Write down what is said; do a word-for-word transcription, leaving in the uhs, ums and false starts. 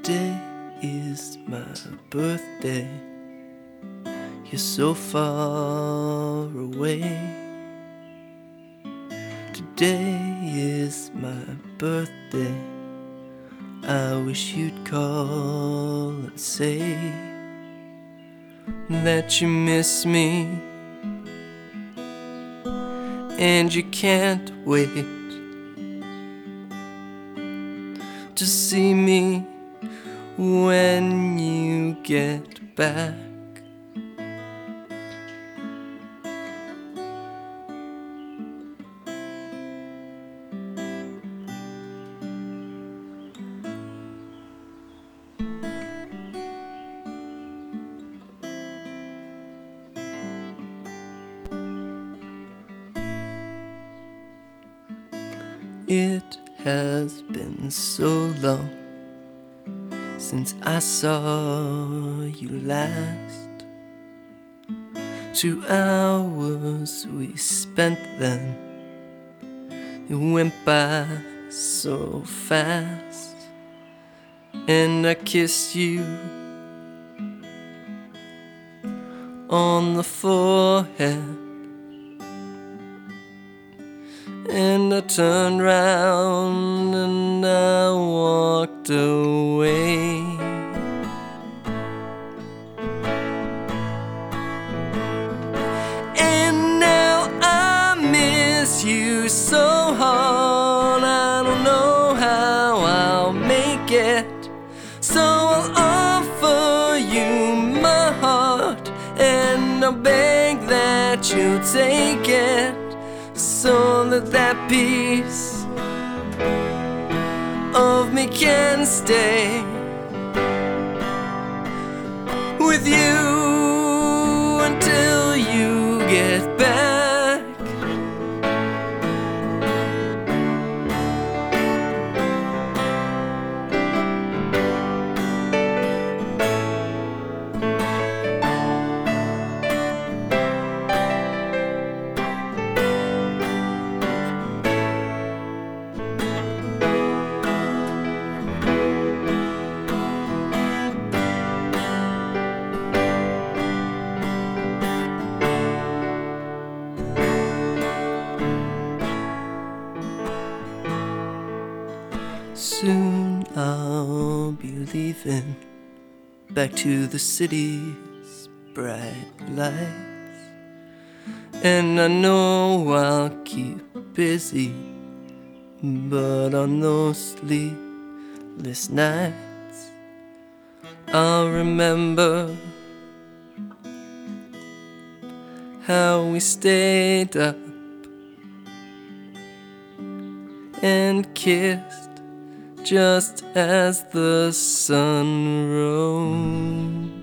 Today is my birthday. You're so far away. Today is my birthday. I wish you'd call and say that you miss me and you can't wait to see me when you get back. It has been so long since I saw you last. Two hours we spent then, it went by so fast. And I kissed you on the forehead, and I turned round and I walked away. And now I miss you so hard, I don't know how I'll make it. So I'll offer you my heart, and I'll beg that you take it, so that that piece of me can stay with you until you get back. Soon I'll be leaving back to the city's bright lights, and I know I'll keep busy, but on those sleepless nights I'll remember how we stayed up and kissed just as the sun rose.